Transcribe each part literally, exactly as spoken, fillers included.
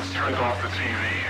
Let's turn off the T V.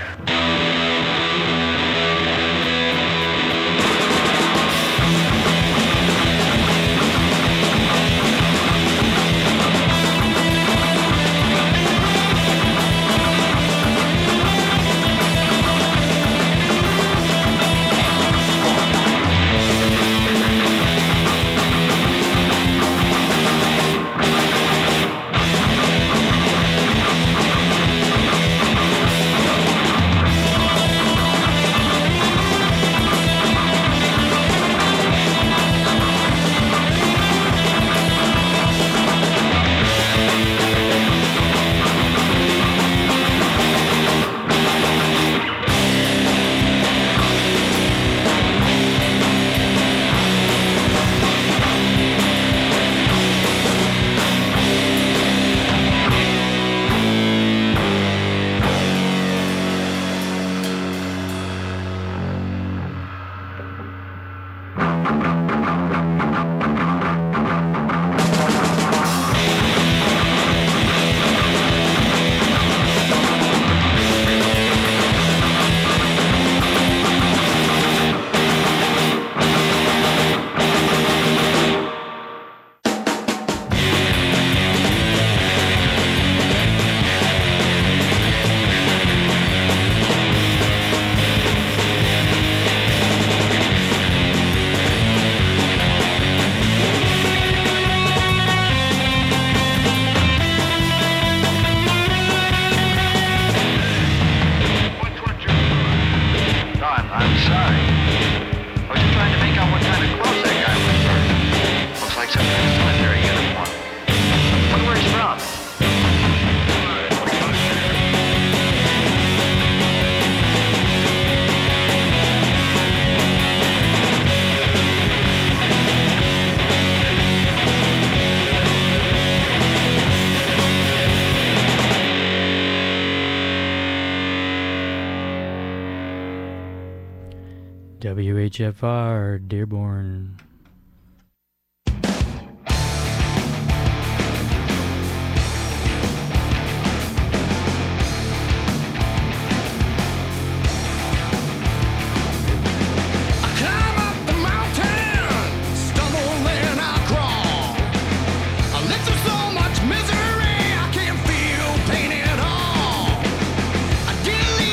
W H F R, Dearborn.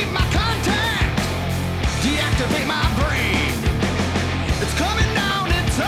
Deactivate my brain. It's coming down, it's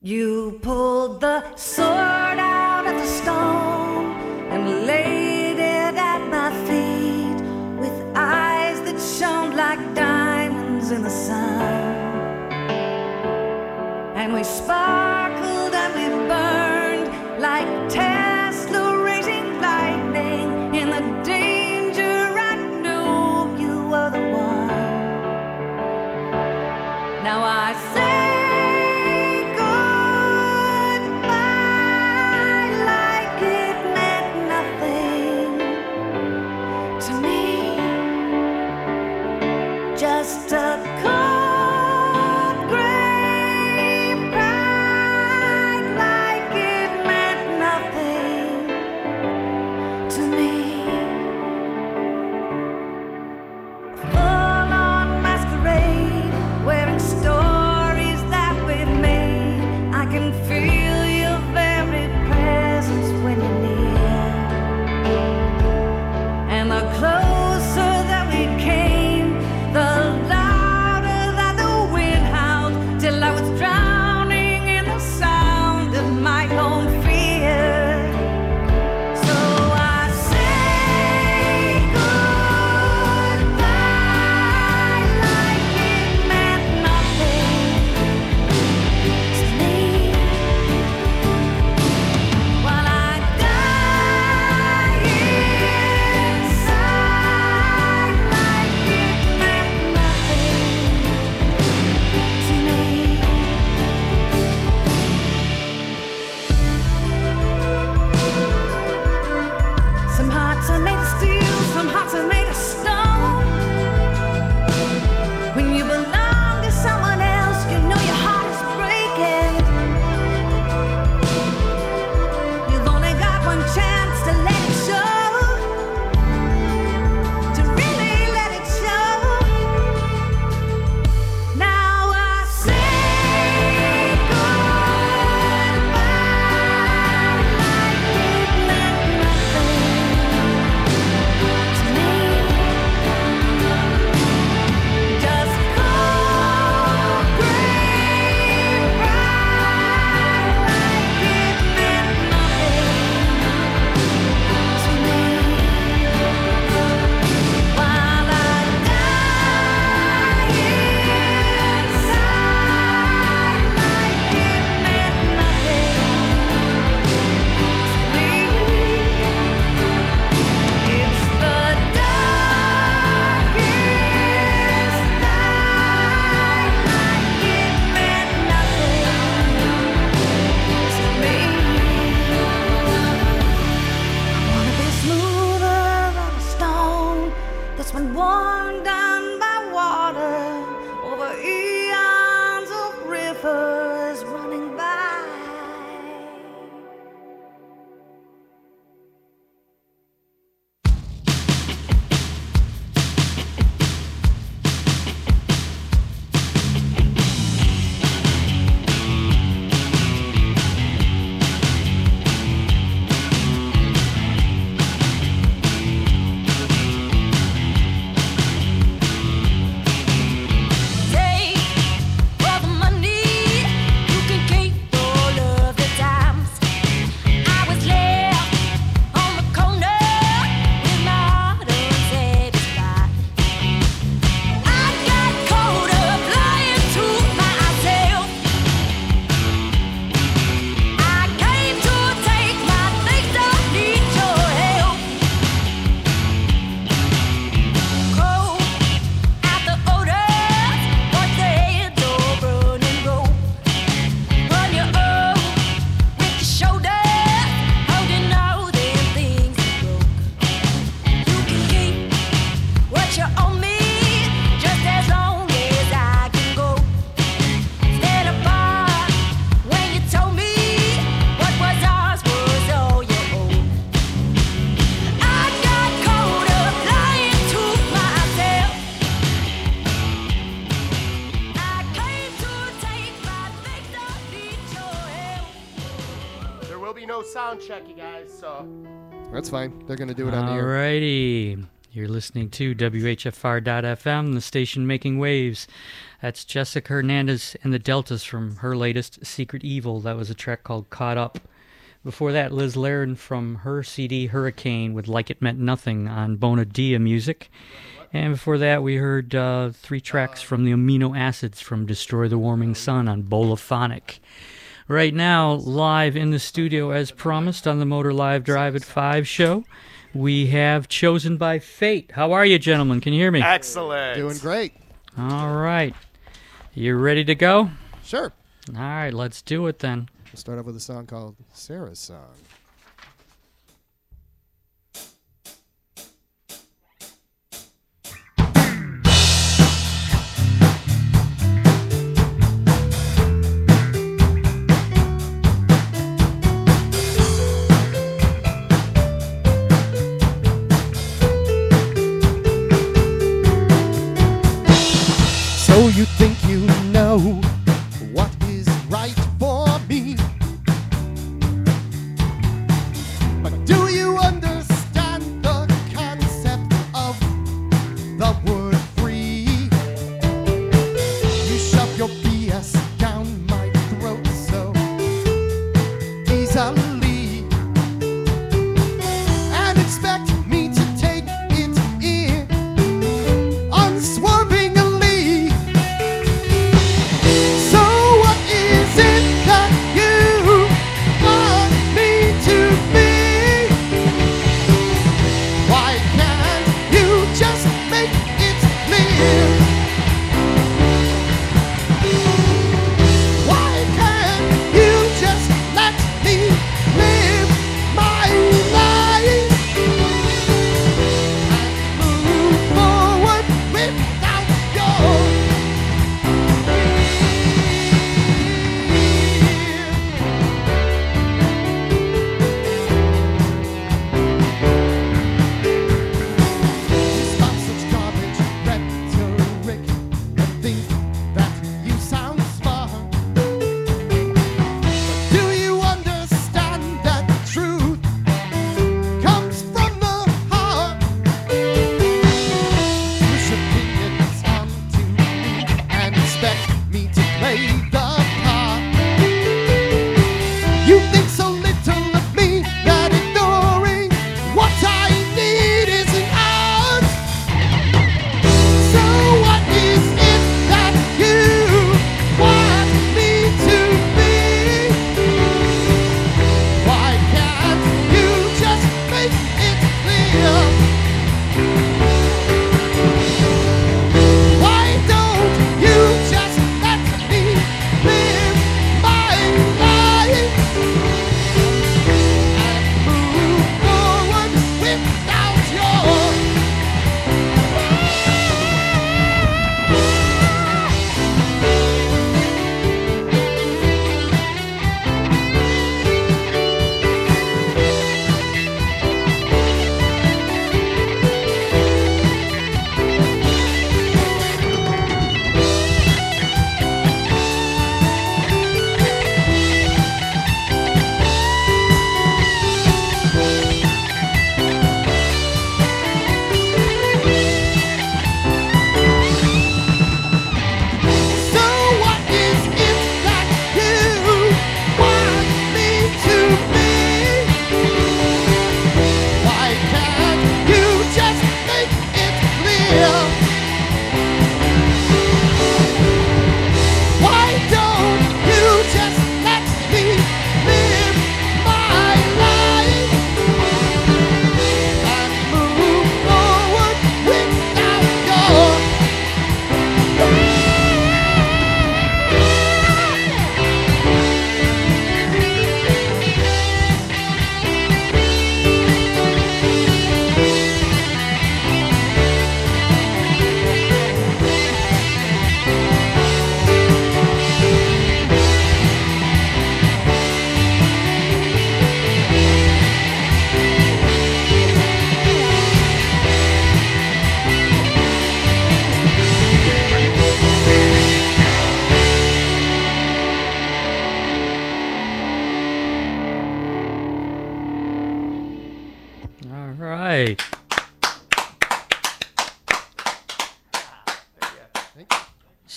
You pulled the sword out of the stone and laid it at my feet with eyes that shone like diamonds in the sun. And we sparkled and we burned like Tesla raising lightning. In the danger I knew you were the one. Now I say just a cold gray pride, like it meant nothing to me. Full on masquerade, wearing stories that we've made. I can feel your very presence when you're near, and the closer that we came, the louder that the wind howled, till I was drowning in the sound of my own fear. So I say goodbye like it meant nothing to me, while I die inside like it meant nothing to me. Some hearts are made of steel, some hearts are made of stone. When you belong to someone else, you know your heart is breaking. You've only got one chance to let it show, to really let it show. Now I say goodbye like it meant nothing to me. Just cold gray pride, like it meant nothing to me, while I die inside like it meant nothing to me. It's the darkest night, like it meant nothing to me. I wanna be smoother than a stone that's been worn down by water, over eons of rivers running by. Take all the money you can keep, all of the times I was left on the corner with my heart unsatisfied. I got caught up lying to myself. I came to take my things, I need your help. Cold out the odors, what the heads all running road. Run your own with your shoulders, holding all them things you broke. You can keep what you owe me, just as long as I can go. Stand apart when you told me what was ours was all your own. I got caught up lying to myself. I came to take my things, I need your help. There will be no sound check, you guys, so That's fine. They're going to do it on the air. Alrighty. You're listening to W H F R dot F M, the station making waves. That's Jessica Hernandez and the Deltas from her latest Secret Evil. That was a track called Caught Up. Before that, Liz Laren from her C D Hurricane with Like It Meant Nothing on Bonadia Music. And before that, we heard uh, three tracks from the Amino Acids from Destroy the Warming Sun on Bolophonic. Right now, live in the studio as promised on the Motor Live Drive at five show, we have Chosen by Fate. How are you, gentlemen? Can you hear me? Excellent. Doing great. All right. You ready to go? Sure. All right, let's do it then. We'll start off with a song called Sarah's Song. So you think you know what is right for me, but do you understand the concept of the word free? You shove your B S down my throat so easily and expect me to take it in unswervingly. So what is it that you want me to be? Why can't you just make it clear?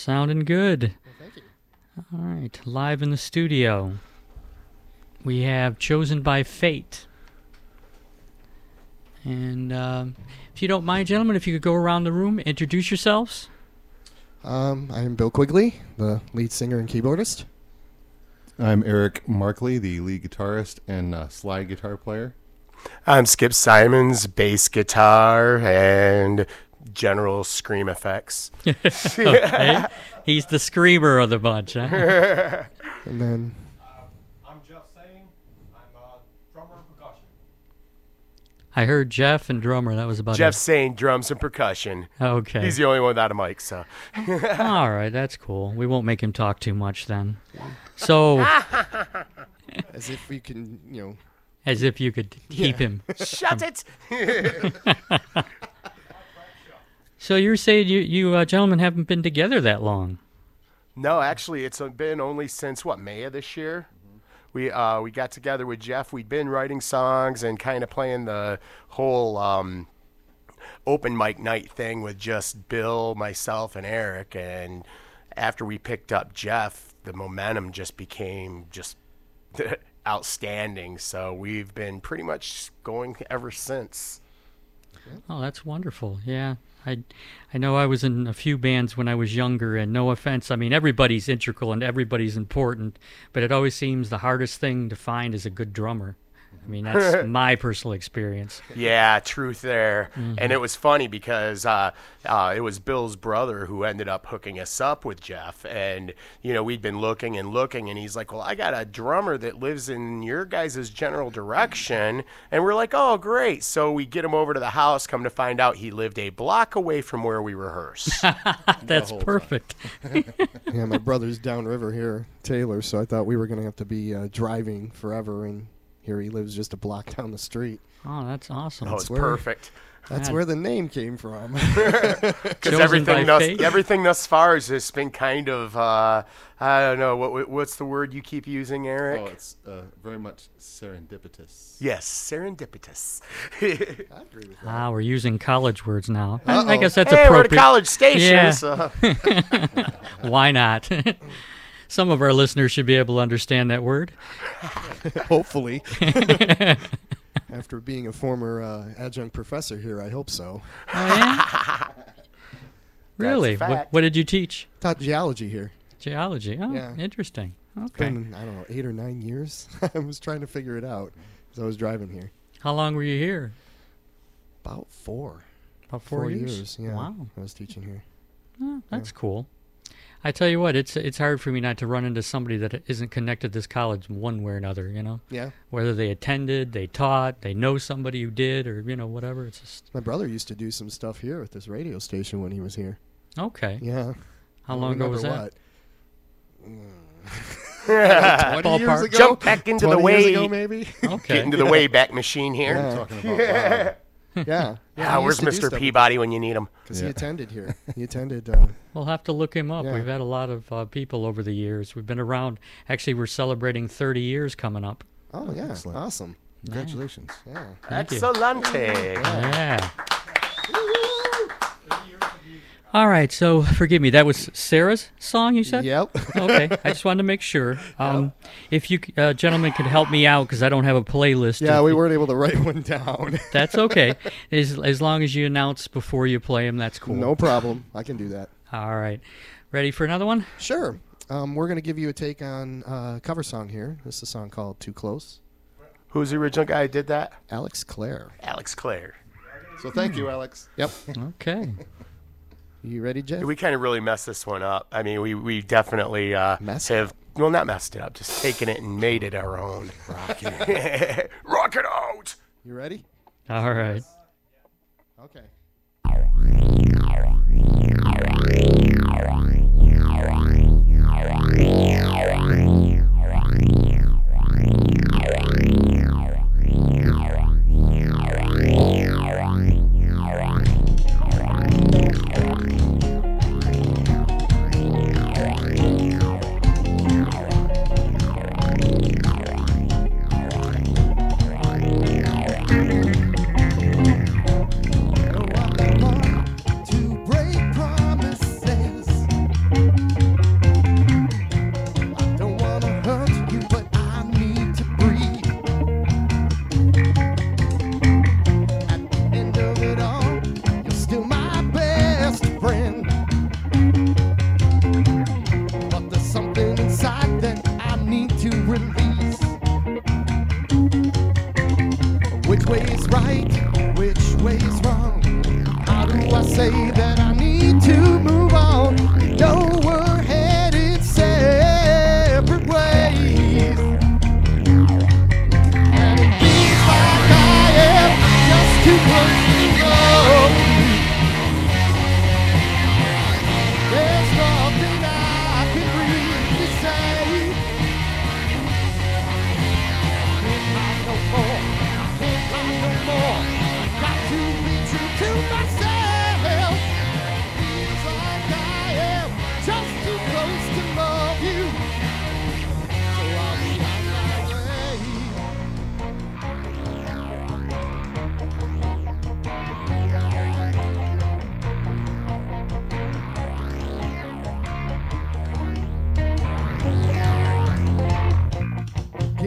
Sounding good. Thank you. All right, live in the studio, we have Chosen by Fate. And um, if you don't mind, gentlemen, if you could go around the room, introduce yourselves. Um, I'm Bill Quigley, the lead singer and keyboardist. I'm Eric Markley, the lead guitarist and uh, slide guitar player. I'm Skip Simons, bass guitar and general scream effects. Okay. He's the screamer of the bunch, huh? And then I'm Jeff Sane. I'm uh, drummer and percussion. I heard Jeff and drummer. That was about Jeff it. Sane, drums and percussion. Okay. He's the only one without a mic, so. All right, that's cool. We won't make him talk too much then. So, as if we can, you know, as if you could keep him. Shut it! So you're saying you, you uh, gentlemen haven't been together that long? No, actually, it's been only since, what, May of this year? We uh, we got together with Jeff. We'd been writing songs and kind of playing the whole um, open mic night thing with just Bill, myself, and Eric. And after we picked up Jeff, the momentum just became just outstanding. So we've been pretty much going ever since. Oh, that's wonderful. Yeah. I I know I was in a few bands when I was younger, and no offense, I mean, everybody's integral and everybody's important, but it always seems the hardest thing to find is a good drummer. I mean, that's my personal experience. Yeah, truth there. Mm-hmm. And it was funny because uh, uh, it was Bill's brother who ended up hooking us up with Jeff. And, you know, we'd been looking and looking, and he's like, well, I got a drummer that lives in your guys' general direction. And we're like, oh, great. So we get him over to the house, come to find out he lived a block away from where we rehearse. That's perfect. yeah, my brother's downriver here, Taylor, so I thought we were going to have to be uh, driving forever, and here he lives just a block down the street. Oh, that's awesome. Oh, it's where- perfect. That's God. where the name came from. Because Chosen everything, by thus, fate? everything thus far has just been kind of, uh, I don't know, what what's the word you keep using, Eric? Oh, it's uh, very much serendipitous. Yes, serendipitous. I agree with that. Ah, we're using college words now. I, I Uh-oh. guess that's hey, we're at a appropriate. college station, Yeah. so. Why not? Some of our listeners should be able to understand that word. Hopefully. After being a former uh, adjunct professor here, I hope so. Oh, yeah? Really? What, fact. what did you teach? Taught geology here. Geology. Oh, Yeah. interesting. It's Okay. been, I don't know, eight or nine years. I was trying to figure it out as I was driving here. How long were you here? About four. About four, years? yeah. Wow. I was teaching here. Oh, that's cool. I tell you what, it's it's hard for me not to run into somebody that isn't connected to this college one way or another, you know? Yeah. Whether they attended, they taught, they know somebody who did, or, you know, whatever. It's just, My brother used to do some stuff here at this radio station when he was here. okay. Yeah. How I don't long ago was remember that? what. twenty years Ballpark. ago? Jump back into the twenty years way. ago, maybe? Get Okay. into the Wayback Machine here. Yeah. Talking about wow. yeah. Yeah. Ah, he where's used to do Mister stuff Peabody when you need him? Because Yeah. he attended here. He attended. Uh, We'll have to look him up. Yeah. We've had a lot of uh, people over the years. We've been around. Actually, we're celebrating thirty years coming up. oh, yeah. Excellent. Awesome. Congratulations. Yeah. Thank you. Excellente. Yeah. All right, so forgive me. That was Sarah's song, you said? Yep. Okay, I just wanted to make sure. Um, If you uh, gentlemen could help me out, because I don't have a playlist. yeah, of- we weren't able to write one down. That's okay. As, as long as you announce before you play them, that's cool. No problem. I can do that. All right. Ready for another one? Sure. Um, we're going to give you a take on uh, a cover song here. This is a song called Too Close. Who's the original guy who did that? Alex Clare. Alex Clare. So thank you, Alex. Yep. Okay. You ready, Jeff? We kind of really messed this one up. I mean, we, we definitely uh, Messed it have, well, not messed it up, just taken it and made it our own. Rock it. Rock it out. You ready? All right. Okay. To break promises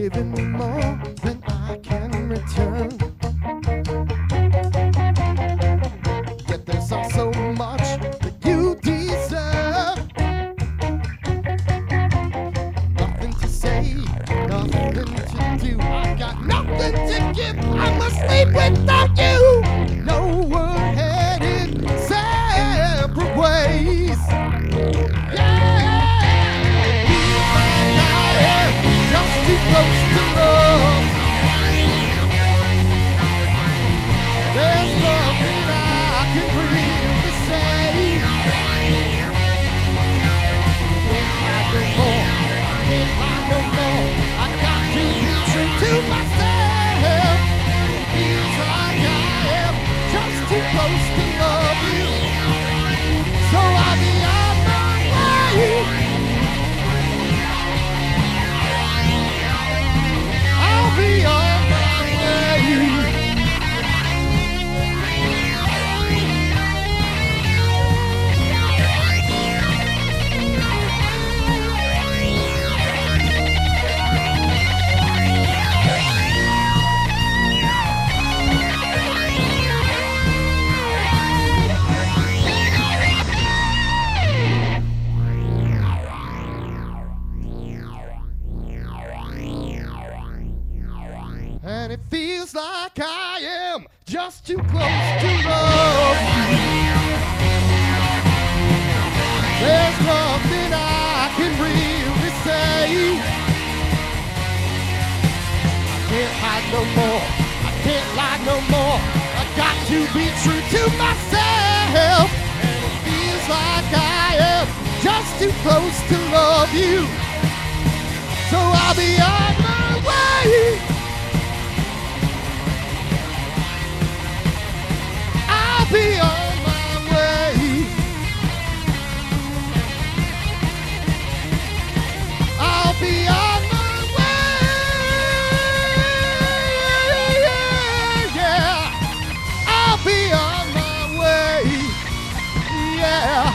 giving more than I can return. Yet there's also much that you deserve. Nothing to say, nothing to do. I got nothing to give. I must leave without you. No, we're headed separate ways. Just too close to love. There's nothing I can really say. Can't hide no more. Can't hide no more. I got to be true to myself. Feels like I am just too close to love you. So I'll be on my way. I'll be on my way. And it feels like I am just too close to love you. There's nothing I can really say. I can't hide no more. I can't lie no more. I got to be true to myself. And it feels like I am just too close to love you. So I'll be on my way. I'll be on my way. I'll be on my way. Yeah. I'll be on my way. Yeah.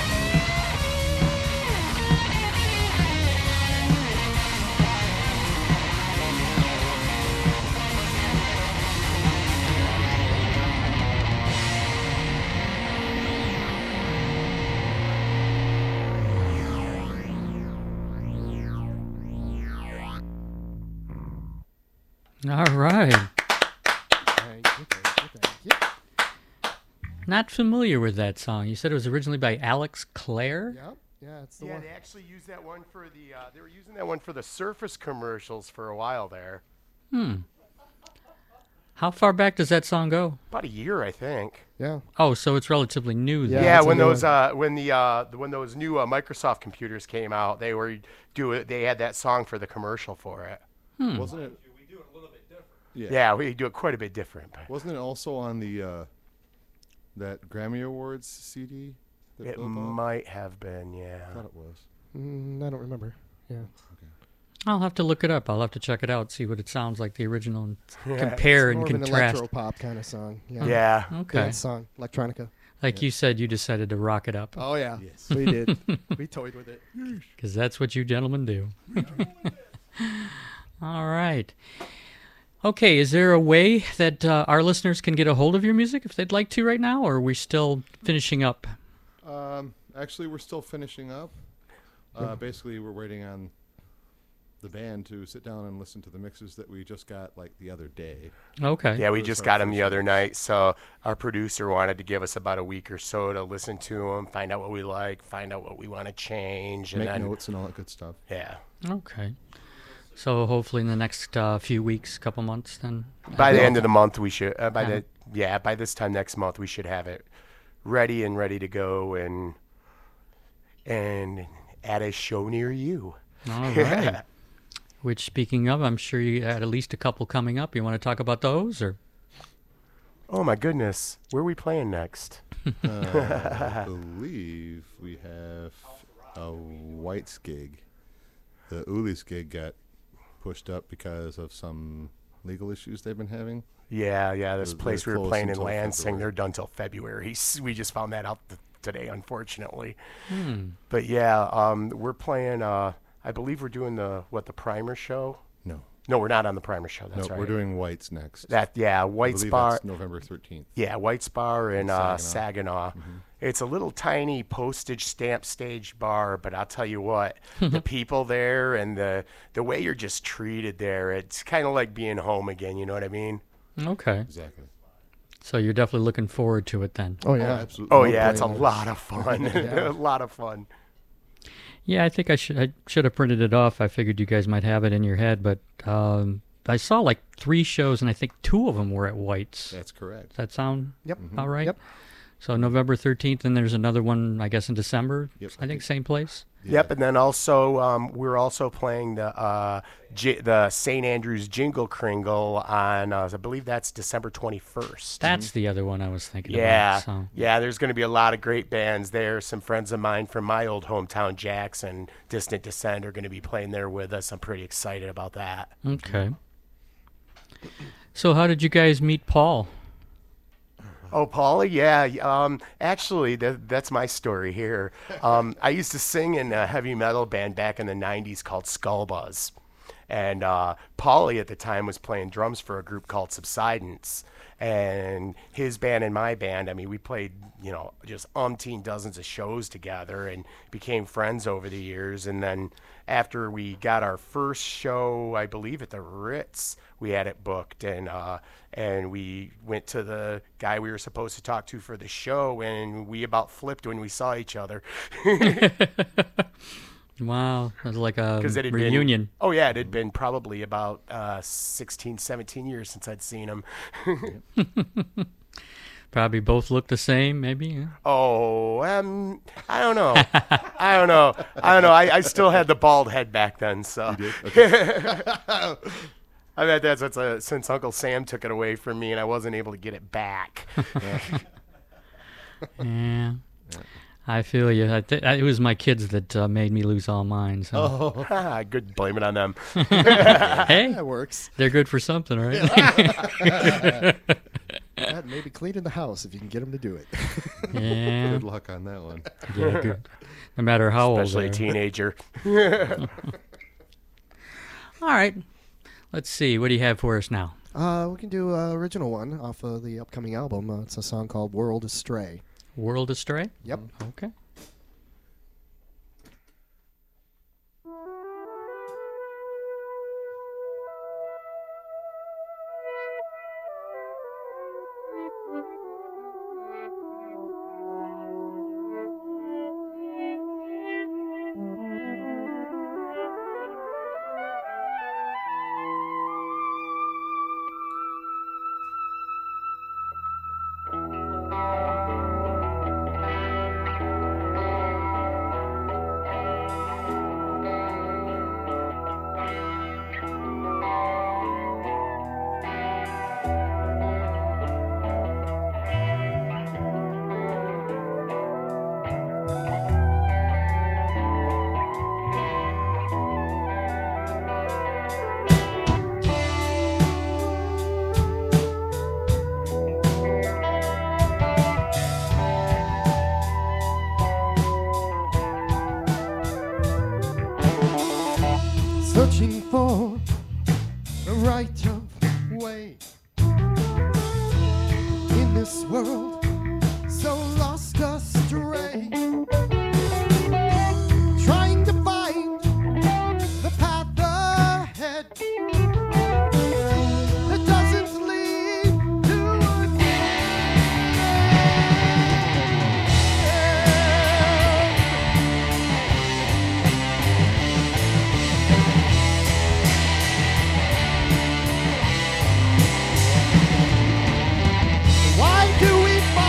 All right. Thank you, thank you, thank you. Not familiar with that song. You said it was originally by Alex Clare? Yep. Yeah, it's the Yeah, one. they actually used that one for the. Uh, they were using that one for the Surface commercials for a while there. Hmm. How far back does that song go? About a year, I think. Yeah. Oh, so it's relatively new then. Yeah, Yeah, it's a when new those one. uh, when the uh, the- when those new uh, Microsoft computers came out, they were do it. They had that song for the commercial for it. Wasn't it? Yeah. Yeah, we do it quite a bit different. But Wasn't it also on the uh, that Grammy Awards C D? That it Bill bought? might have been, yeah. I thought it was. Mm, I don't remember. Yeah. I'll have to look it up. I'll have to check it out, see what it sounds like, the original, and compare It's and more of an contrast. electro pop kind of song. Yeah. Yeah. Okay. Dance song, electronica. Like you said, you decided to rock it up. Oh yeah. Yes. We did. We toyed with it. Because that's what you gentlemen do. All right. Okay, is there a way that uh, our listeners can get a hold of your music if they'd like to right now, or are we still finishing up? Um, actually, we're still finishing up. Uh, basically, we're waiting on the band to sit down and listen to the mixes that we just got like the other day. Okay. Yeah, we Those just are got them the first other ones. night. So our producer wanted to give us about a week or so to listen to them, find out what we like, find out what we want to change, and Make then notes and all that good stuff. yeah. Okay. So hopefully in the next uh, few weeks, couple months, then. By the end of the month, we should. Uh, by Yeah. the yeah, by this time next month, we should have it ready and ready to go, and and at a show near you. All right. Which, speaking of, I'm sure you had at least a couple coming up. You want to talk about those, or? Oh my goodness, where are we playing next? Uh, I believe we have a White's gig. The Uli's gig got pushed up because of some legal issues they've been having. Yeah, yeah, this They're- place we they're were closed playing in until Lansing, February. they're done till February. S- We just found that out th- today, unfortunately. Hmm. But yeah, um, we're playing. Uh, I believe we're doing the what the primer show. No. No, we're not on the Primer show. That's no, right. we're doing White's next. that. Yeah, I White's believe Bar. that's November thirteenth. Yeah, White's Bar in uh, Saginaw. Saginaw. It's a little tiny postage stamp stage bar, but I'll tell you what, the people there and the the way you're just treated there, it's kind of like being home again. You know what I mean? Okay. Exactly. So you're definitely looking forward to it then. Oh yeah. absolutely. Oh No yeah, it's a brainer. lot of fun. a lot of fun. Yeah, I think I should I should have printed it off. I figured you guys might have it in your head, but um, I saw like three shows, and I think two of them were at White's. That's correct. Does that sound Yep. about right? Yep. So November thirteenth, and there's another one, I guess, in December. Yep. I think same place. Yep, and then also um, we're also playing the uh, J- the Saint Andrews Jingle Kringle on uh, I believe that's December twenty-first. That's the other one I was thinking Yeah, about. So. yeah. There's going to be a lot of great bands there. Some friends of mine from my old hometown, Jackson, Distant Descent, are going to be playing there with us. I'm pretty excited about that. Okay. So how did you guys meet Paul? Oh, Paula, yeah. Um, actually, that, that's my story here. Um, I used to sing in a heavy metal band back in the nineties called Skullbuzz. And uh, Paulie at the time was playing drums for a group called Subsidence. And his band and my band, I mean, we played, you know, just umpteen dozens of shows together and became friends over the years. And then after we got our first show, I believe at the Ritz, we had it booked. And uh, and we went to the guy we were supposed to talk to for the show, and we about flipped when we saw each other. Wow, it was like a Because it had reunion. been, oh yeah, it had been probably about uh, sixteen, seventeen years since I'd seen him. Probably both look the same, maybe. Yeah. Oh, um, I don't know. I don't know. I don't know. I, I still had the bald head back then, so. You did? Okay. I bet that's, that's a, since Uncle Sam took it away from me and I wasn't able to get it back. Yeah. I feel you. I th- it was my kids that uh, made me lose all mine. So. Oh, Ah, good, blame it on them. Hey, That works. they're good for something, right? That maybe cleaning the house if you can get them to do it. Yeah. good luck on that one. Yeah, good. No matter how Especially a old they are. teenager. All right. Let's see. What do you have for us now? Uh, we can do an original one off of the upcoming album. Uh, it's a song called World Astray. World Astray? Yep. Okay. Searching for the right of way in this world so lost astray. Trying to find the path ahead that doesn't lead to an Why do we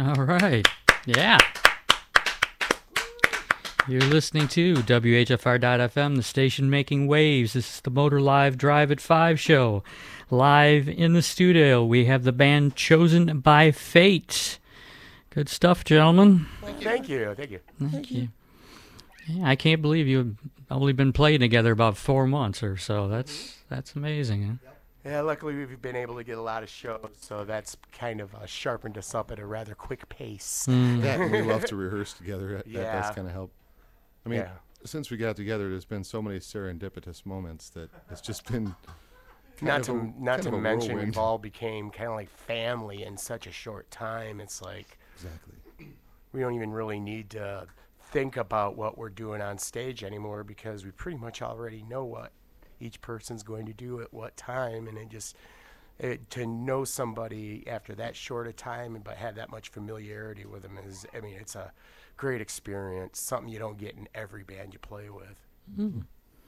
All right. Yeah. You're listening to W H F R dot F M, the station making waves. This is the Motor Live Drive at five show. Live in the studio, we have the band Chosen by Fate. Good stuff, gentlemen. Thank you. Thank you. Thank you. Yeah, I can't believe you've only been playing together about four months or so. That's that's amazing. Huh? Yeah, luckily we've been able to get a lot of shows, so that's kind of uh, sharpened us up at a rather quick pace. Mm. Yeah, and we love to rehearse together. That, Yeah. That's kind of helped. I mean, Yeah. since we got together, there's been so many serendipitous moments that it's just been. kind Not of to a- not kind to of a mention, whirlwind. we've all became kind of like family in such a short time. It's like Exactly. we don't even really need to think about what we're doing on stage anymore because we pretty much already know what each person's going to do at what time, and it just it, to know somebody after that short a time and but have that much familiarity with them is, I mean, it's a great experience, something you don't get in every band you play with.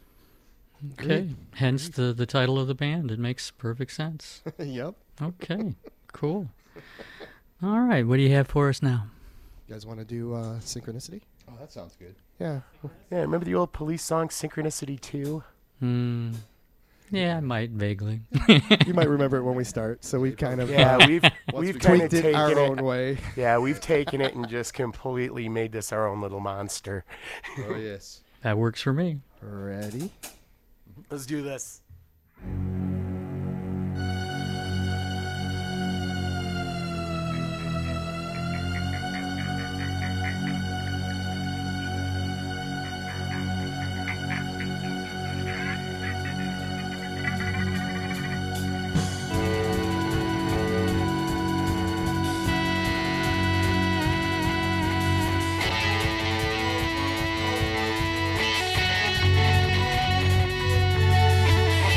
Okay. Hence the, the title of the band. It makes perfect sense. Yep. Okay. Cool. All right. What do you have for us now? You guys want to do uh, Synchronicity? Oh, that sounds good. Yeah. Yeah, remember the old Police song Synchronicity two? Hmm. Yeah, I might vaguely. You might remember it when we start, so we kind of Yeah, uh, we've we we've kind of tweaked it taken our it. own way. Yeah, we've taken it and just completely made this our own little monster. Oh yes. That works for me. Ready? Let's do this. Thank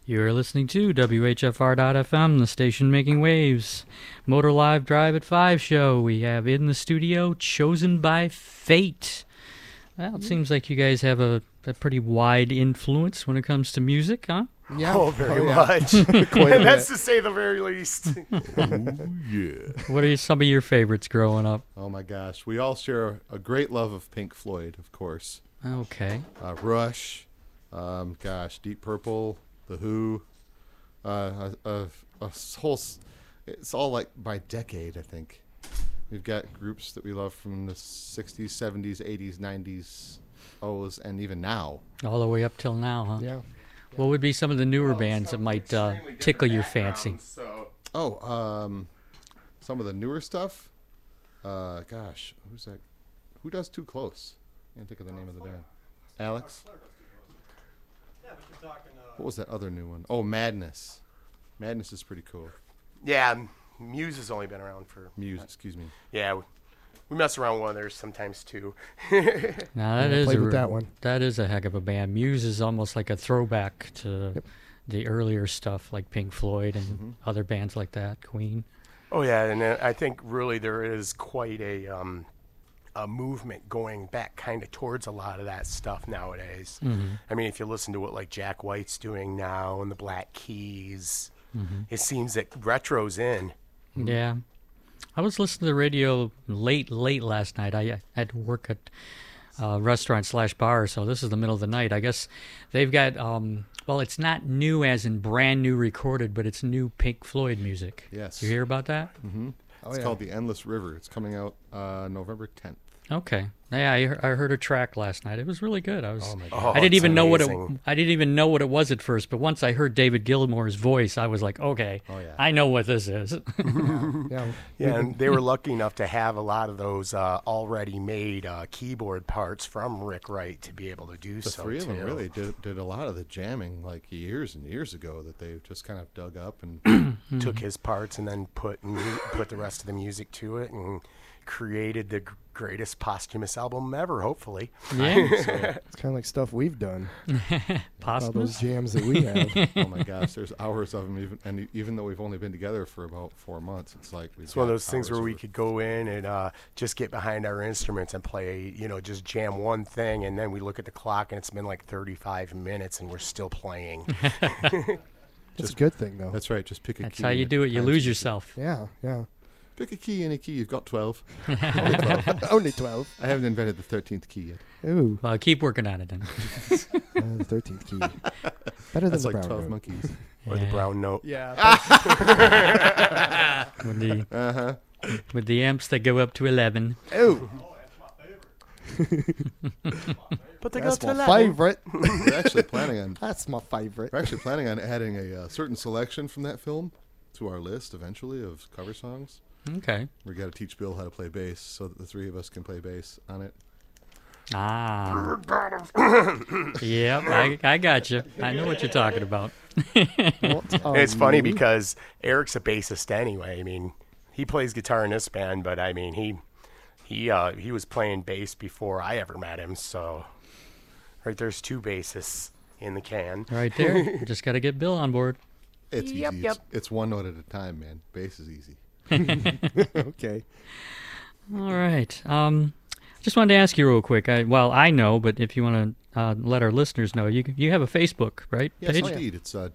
You're listening to W H F R dot F M, the station making waves. Motor Live Drive at five show. We have in the studio Chosen by Fate. Well, it seems like you guys have a, a pretty wide influence when it comes to music, huh? Yeah. Oh, very yeah. much. Quite a That's bit. to say the very least. Yeah. What are some of your favorites growing up? Oh my gosh, we all share a great love of Pink Floyd, of course. Okay. Uh, Rush, um, gosh, Deep Purple, The Who, uh, a, a, a s- whole. s- It's all like by decade, I think. We've got groups that we love from the sixties, seventies, eighties, nineties, O's, and even now. All the way up till now, huh? Yeah. What would be some of the newer bands that might uh, tickle your fancy? So, Oh, um, some of the newer stuff. Uh, gosh, who's that? Who does Too Close? I can't think of the name of the band. Alex. What was that other new one? Oh, Madness. Madness is pretty cool. yeah, Muse has only been around for. Muse, excuse me. Yeah, we, we mess around with one of theirs sometimes too. Now that I is played a, with that one. That is a heck of a band. Muse is almost like a throwback to the earlier stuff, like Pink Floyd and other bands like that, Queen. Oh yeah, and uh, I think really there is quite a um, a movement going back kind of towards a lot of that stuff nowadays. I mean, if you listen to what like Jack White's doing now and the Black Keys, it seems that retro's in. Yeah. I was listening to the radio late, late last night. I uh, had to work at a restaurant slash bar, so this is the middle of the night. I guess they've got, um, well, it's not new as in brand new recorded, but it's new Pink Floyd music. Yes. You hear about that? Oh, It's yeah. called The Endless River. It's coming out uh, November tenth. Okay. Yeah, I, he- I heard a track last night. It was really good. I was. Oh, my Oh, I didn't it's even know what it. amazing. I didn't even know what it was at first, but once I heard David Gilmour's voice, I was like, okay, Oh, yeah. I know what this is. Yeah. Yeah, and they were lucky enough to have a lot of those uh, already made uh, keyboard parts from Rick Wright to be able to do The so three of them too. really did, did a lot of the jamming like years and years ago that they just kind of dug up and Took his parts and then put mu- put the rest of the music to it and created the g- greatest posthumous album ever. Hopefully, Yeah, It's kind of like stuff we've done. All those posthumous. jams that we have. oh my gosh, there's hours of them. Even and e- even though we've only been together for about four months, it's like we've it's one of got those things where hours we of- could go in and uh, just get behind our instruments and play, you know, just jam one thing, and then we look at the clock and it's been like thirty-five minutes and we're still playing. It's a good thing, though. That's right. Just pick a That's key. how you and do it. You time lose change it. yourself. Yeah, yeah. Pick a key, any key. You've got twelve. Only twelve. I haven't invented the thirteenth key yet. Ooh, Well, keep working on it then. uh, the thirteenth key. Better than That's the like brown twelve note. monkeys. Or the Yeah. brown note. Yeah. With the Uh huh. with the amps that go up to eleven. Ooh, But they that's go to my eleven. favorite. We're actually planning on That's my favorite. we're actually planning on adding a uh, certain selection from that film to our list eventually of cover songs. Okay. We got to teach Bill how to play bass so that the three of us can play bass on it. Ah. Yep, I, I got you. I know what you're talking about. What It's are funny you? because Eric's a bassist anyway. I mean, he plays guitar in this band, but I mean, he he uh, he was playing bass before I ever met him. So, right there's two bassists in the can. Right there. You just got to get Bill on board. It's Yep, easy. yep. It's, it's one note at a time, man. Bass is easy. Okay. All right. Um, just wanted to ask you real quick. I, well, I know, but if you want to uh, let our listeners know, you you have a Facebook, right? Yes, Page? indeed. It's uh,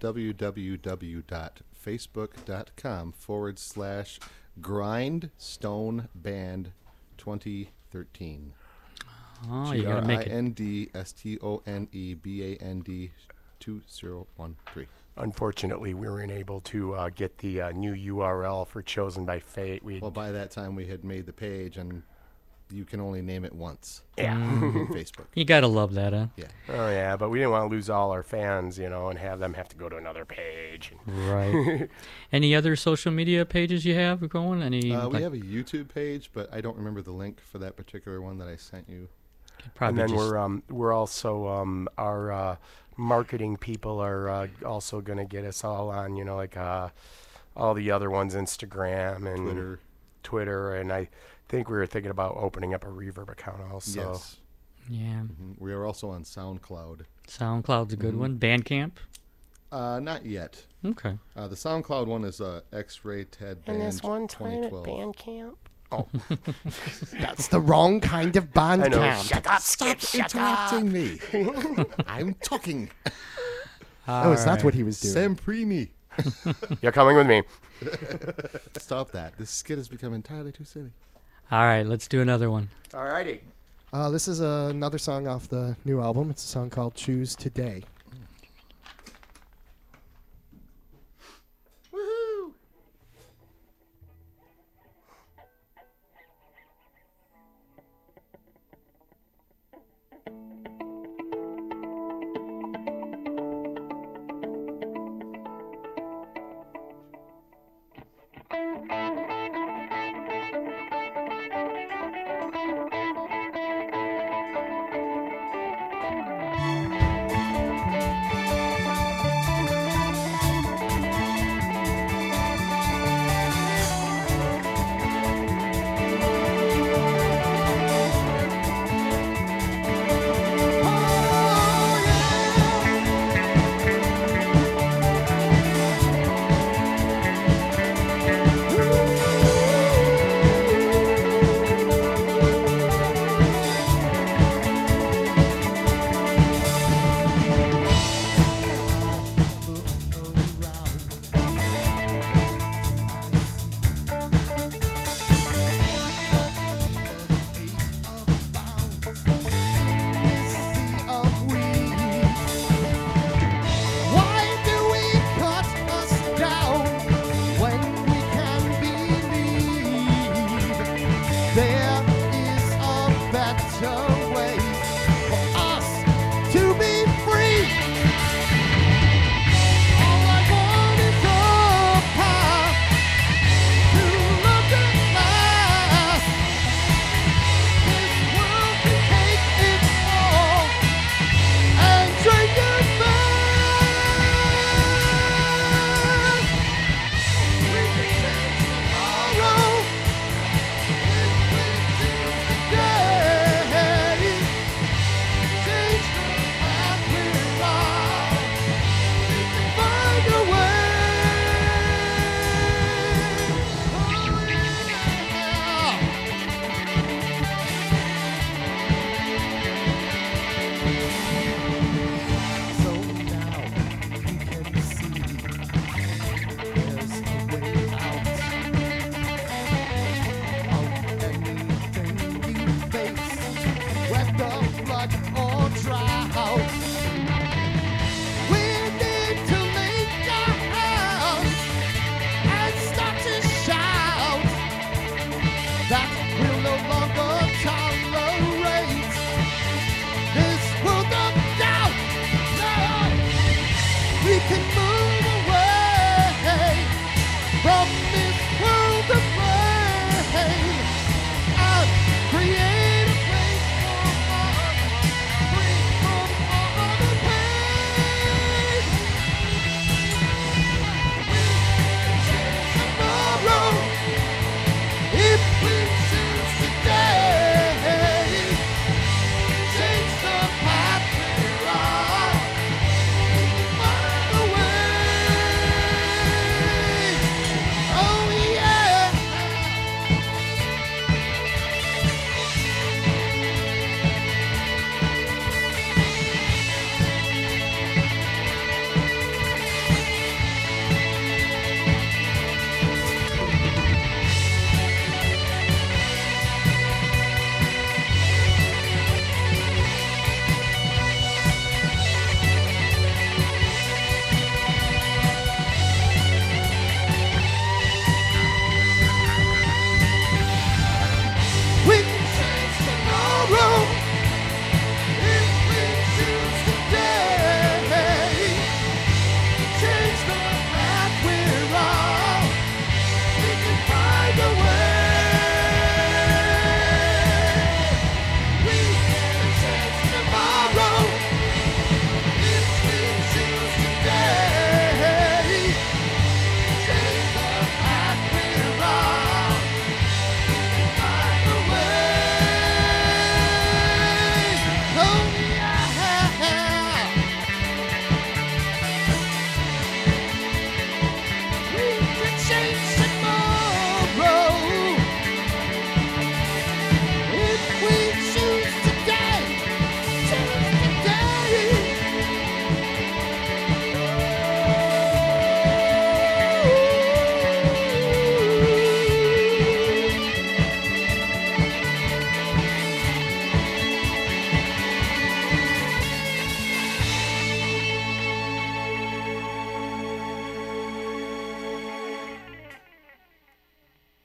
www.facebook.com forward slash Grindstone Band twenty thirteen. Oh, you got to make it. G R I N D S T O N E B A N D two zero one three. Unfortunately, we weren't able to uh, get the uh, new U R L for Chosen by Fate. We Well, by that time we had made the page, and you can only name it once yeah. on Facebook. You got to love that, huh? Yeah. Oh yeah, but we didn't want to lose all our fans, you know, and have them have to go to another page. Right. Any other social media pages you have going? Any? Uh, we like, have a YouTube page, but I don't remember the link for that particular one that I sent you. probably and then just, we're um we're also um our uh, marketing people are uh, also going to get us all on, you know, like uh, all the other ones, Instagram and Twitter. Twitter, and I think we were thinking about opening up a Reverb account also. Yes. yeah. Mhm. We are also on SoundCloud. SoundCloud's a good Mhm. one. Bandcamp. Uh, not yet. Okay. Uh, the SoundCloud one is uh, X-Ray Ted Band And this one time at twenty twelve. Bandcamp. Oh, That's the wrong kind of band I know. camp. Shut up, Skip. Shut up. Interrupting me. I'm talking. Oh, is that what he was doing? Semprini. You're coming with me. Stop that. This skit has become entirely too silly. All right, let's do another one. Alrighty. Uh, this is uh, another song off the new album. It's a song called Choose Today. Woohoo! Thank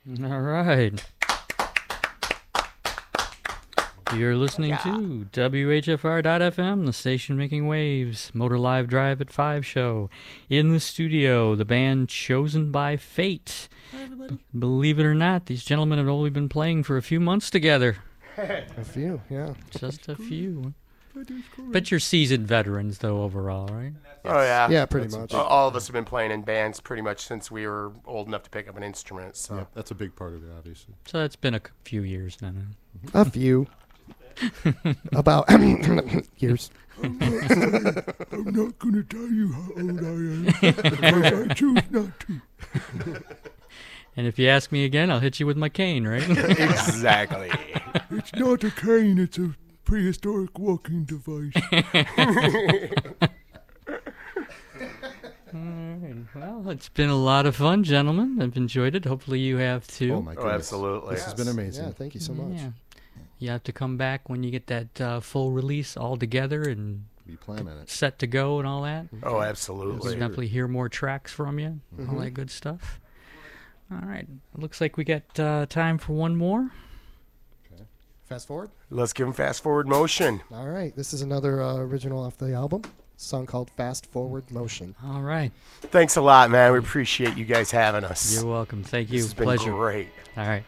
All right. You're listening to W H F R dot F M, the station making waves, Motor Live Drive at five show. In the studio, the band Chosen by Fate. Hi, everybody. Believe it or not, these gentlemen have only been playing for a few months together. A few, yeah. Just a few. But you're seasoned veterans, though, overall, right? Oh yeah. Yeah, pretty much. Uh, All of us have been playing in bands pretty much since we were old enough to pick up an instrument. So. Yeah, that's a big part of it, obviously. So it's been a c- few years now. A few. About years. I'm not going to tell you how old I am because I choose not to. And if you ask me again, I'll hit you with my cane, right? Exactly. It's not a cane, it's a prehistoric walking device. All right. Well, it's been a lot of fun, gentlemen. I've enjoyed it. Hopefully you have too. Oh, my Oh, goodness. absolutely. This has been amazing. Yeah, thank you so much. Yeah. You have to come back when you get that uh, full release all together and Be planning it. set to go and all that. Oh, We'll absolutely. definitely hear more tracks from you, all that good stuff. All right. It looks like we got uh, time for one more. Fast forward. Let's give them fast forward motion. All right, this is another uh, original off the album. A song called Fast Forward Motion. All right. Thanks a lot, man. We appreciate you guys having us. You're welcome. Thank you. This has been Pleasure. great. All right.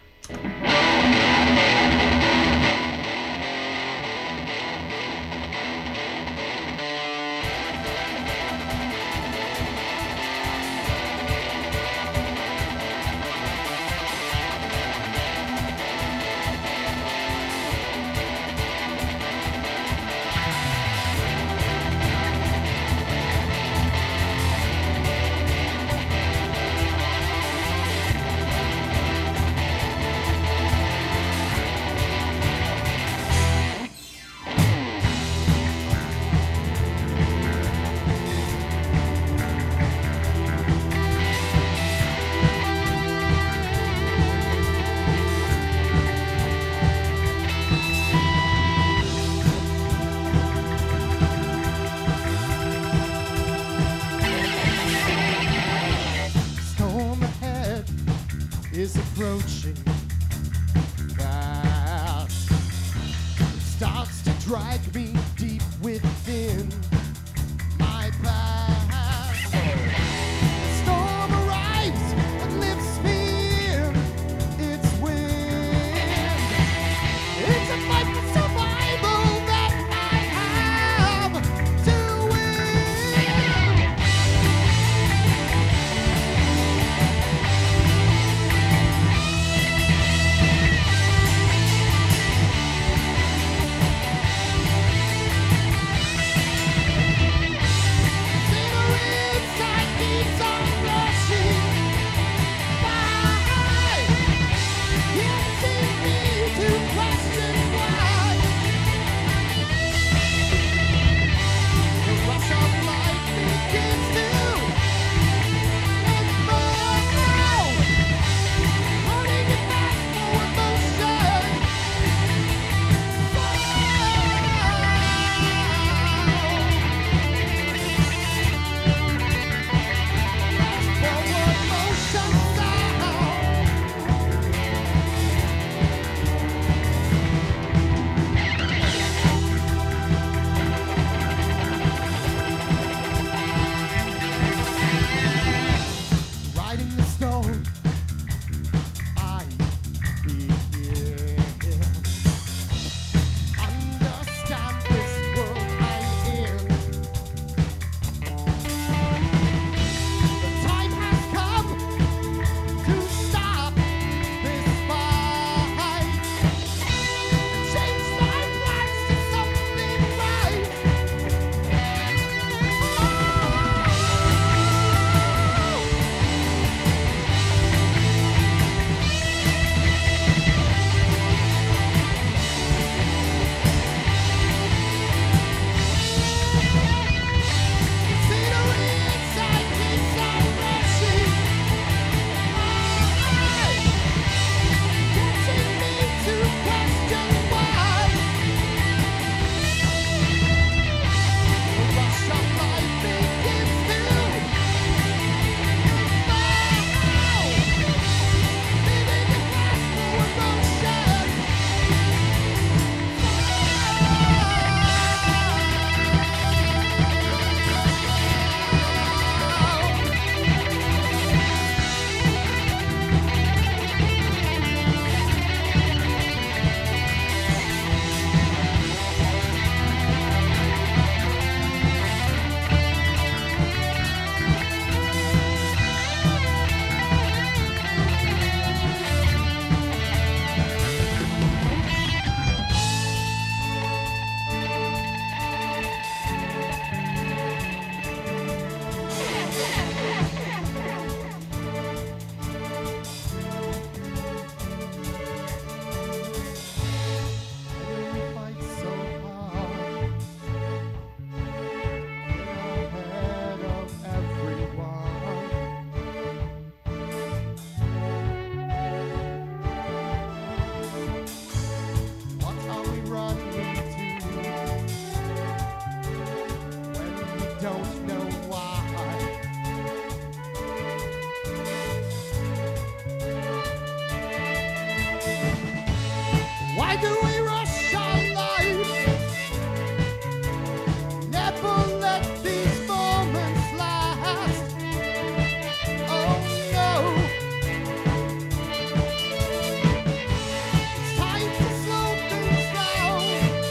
Storm ahead is approaching fast. It starts to drag me deep within my past. Storm arrives and lifts me in its wind. It's a fight for survival that I have to win. do we rush our life? Never let these moments last. Oh no. It's time to slow things down.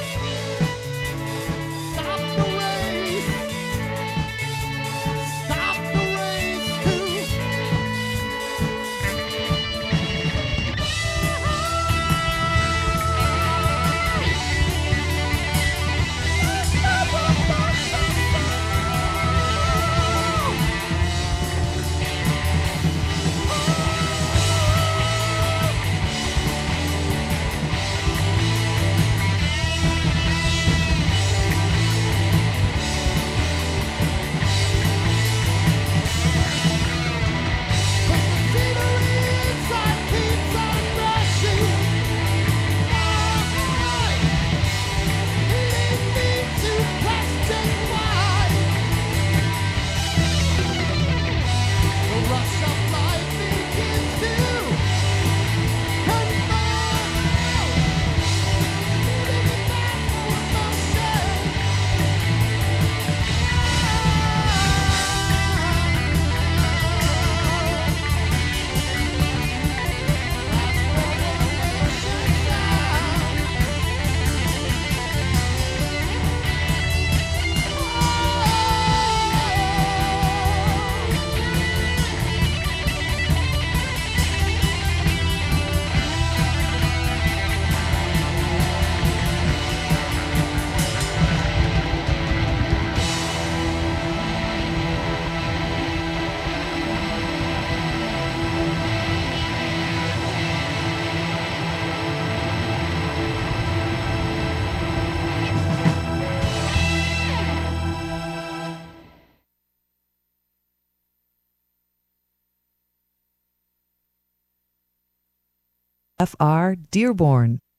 Stop the race. Stop the race to F R Dearborn.